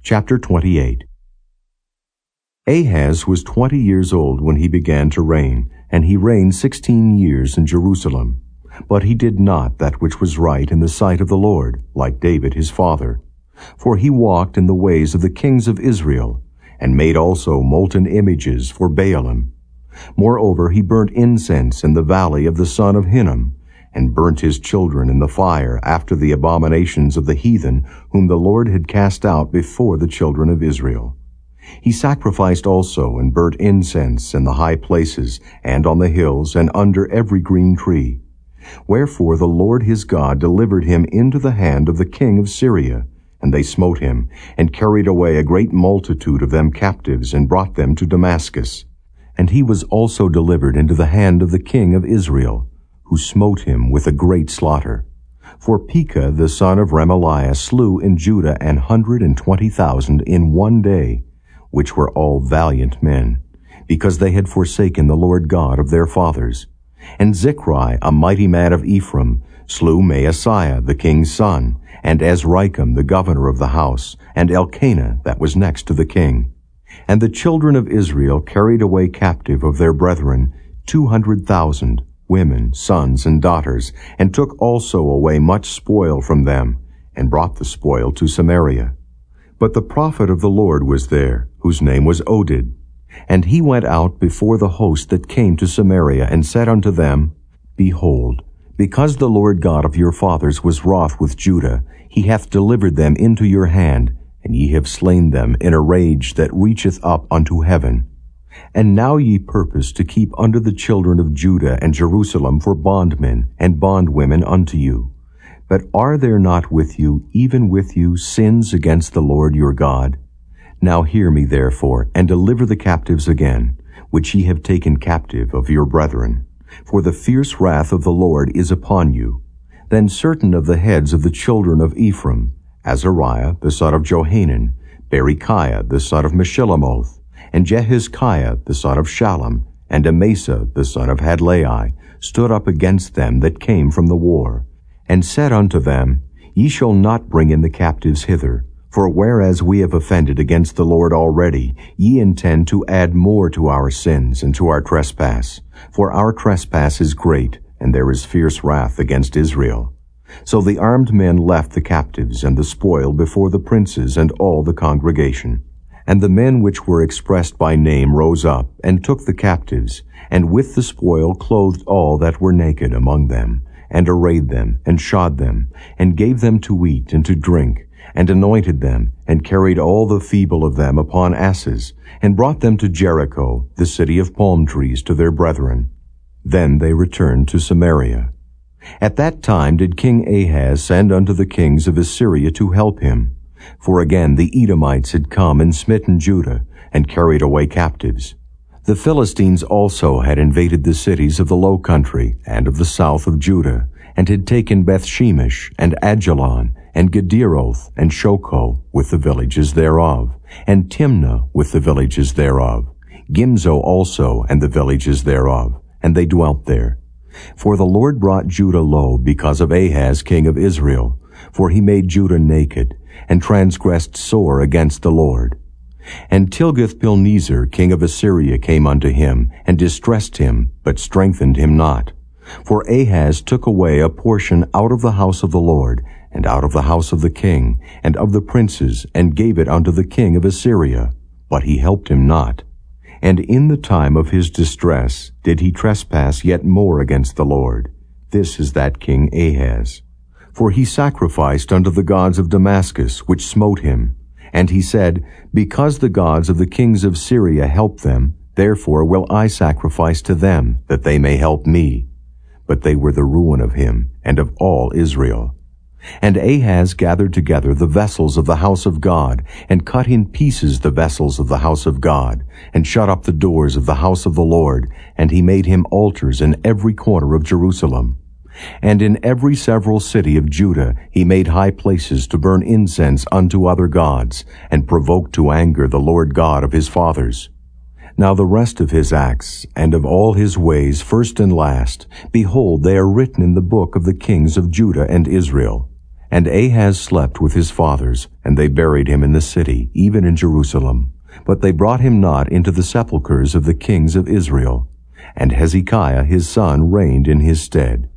Chapter 28. Ahaz was 20 years old when he began to reign, and he reigned 16 years in Jerusalem. But he did not that which was right in the sight of the Lord, like David his father. For he walked in the ways of the kings of Israel, and made also molten images for Baalim. Moreover, he burnt incense in the valley of the son of Hinnom, and burnt his children in the fire after the abominations of the heathen, whom the Lord had cast out before the children of Israel. He sacrificed also and burnt incense in the high places, and on the hills, and under every green tree. Wherefore the Lord his God delivered him into the hand of the king of Syria, and they smote him, and carried away a great multitude of them captives, and brought them to Damascus. And he was also delivered into the hand of the king of Israel, who smote him with a great slaughter. For Pekah the son of Remaliah slew in Judah 120,000 in one day, which were all valiant men, because they had forsaken the Lord God of their fathers. And Zichri, a mighty man of Ephraim, slew Maaseiah the king's son, and Azrikam the governor of the house, and Elkanah that was next to the king. And the children of Israel carried away captive of their brethren 200,000, women, sons, and daughters, and took also away much spoil from them, and brought the spoil to Samaria. But the prophet of the Lord was there, whose name was Oded. And he went out before the host that came to Samaria, and said unto them, Behold, because the Lord God of your fathers was wroth with Judah, he hath delivered them into your hand, and ye have slain them in a rage that reacheth up unto heaven. And now ye purpose to keep under the children of Judah and Jerusalem for bondmen and bondwomen unto you. But are there not with you, even with you, sins against the Lord your God? Now hear me therefore, and deliver the captives again, which ye have taken captive of your brethren. For the fierce wrath of the Lord is upon you. Then certain of the heads of the children of Ephraim, Azariah the son of Johanan, Berechiah the son of Meshillemoth, and Jehizkiah the son of Shallum, and Amasa the son of Hadlai, stood up against them that came from the war, and said unto them, Ye shall not bring in the captives hither, for whereas we have offended against the Lord already, ye intend to add more to our sins and to our trespass. For our trespass is great, and there is fierce wrath against Israel. So the armed men left the captives and the spoil before the princes and all the congregation. And the men which were expressed by name rose up, and took the captives, and with the spoil clothed all that were naked among them, and arrayed them, and shod them, and gave them to eat and to drink, and anointed them, and carried all the feeble of them upon asses, and brought them to Jericho, the city of palm trees, to their brethren. Then they returned to Samaria. At that time did King Ahaz send unto the kings of Assyria to help him. For again the Edomites had come and smitten Judah, and carried away captives. The Philistines also had invaded the cities of the low country, and of the south of Judah, and had taken Bethshemesh, and Ajalon, and Gederoth, and Shoko, with the villages thereof, and Timnah, with the villages thereof, Gimzo also, and the villages thereof, and they dwelt there. For the Lord brought Judah low because of Ahaz king of Israel, for he made Judah naked, and transgressed sore against the Lord. And Tilgath-Pilneser king of Assyria came unto him, and distressed him, but strengthened him not. For Ahaz took away a portion out of the house of the Lord, and out of the house of the king, and of the princes, and gave it unto the king of Assyria. But he helped him not. And in the time of his distress did he trespass yet more against the Lord. This is that king Ahaz. For he sacrificed unto the gods of Damascus, which smote him. And he said, Because the gods of the kings of Syria help them, therefore will I sacrifice to them, that they may help me. But they were the ruin of him, and of all Israel. And Ahaz gathered together the vessels of the house of God, and cut in pieces the vessels of the house of God, and shut up the doors of the house of the Lord, and he made him altars in every corner of Jerusalem. And in every several city of Judah he made high places to burn incense unto other gods, and provoke to anger the Lord God of his fathers. Now the rest of his acts, and of all his ways, first and last, behold, they are written in the book of the kings of Judah and Israel. And Ahaz slept with his fathers, and they buried him in the city, even in Jerusalem. But they brought him not into the sepulchres of the kings of Israel. And Hezekiah his son reigned in his stead.